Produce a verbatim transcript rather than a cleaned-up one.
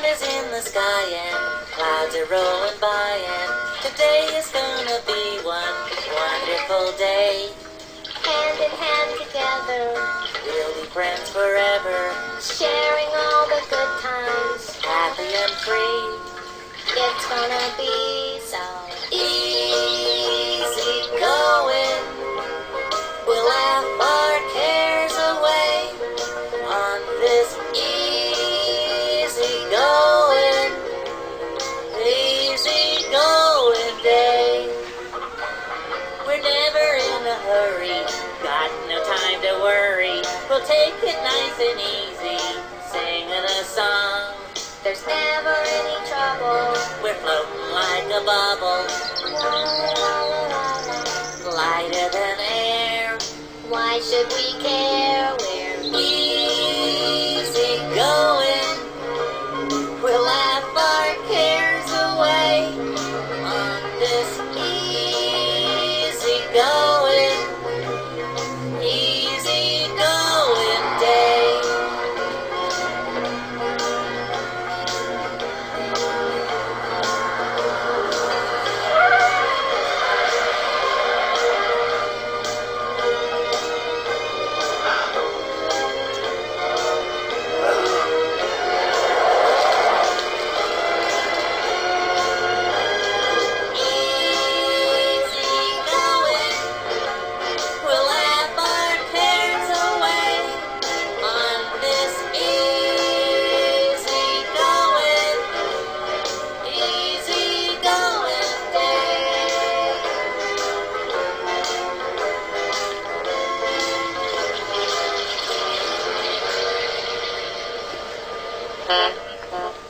is in the sky and clouds are rolling by, and today is gonna be one wonderful day. Hand in hand together, We'll be friends forever, sharing all the good times. happy and free. It's gonna be so Easy going, we'll laugh our cares away on this easy going, easy going day. We're never in a hurry, got no time to worry. We'll take it nice and easy, singing a song. there's never any trouble. We're floating like a bubble, La, la, la, la, la. lighter than air. Why should we care? We're Easy going, we'll laugh our cares away on this easy going, easy going day. Easy going, we'll laugh our cares away on this easy going, easy going day.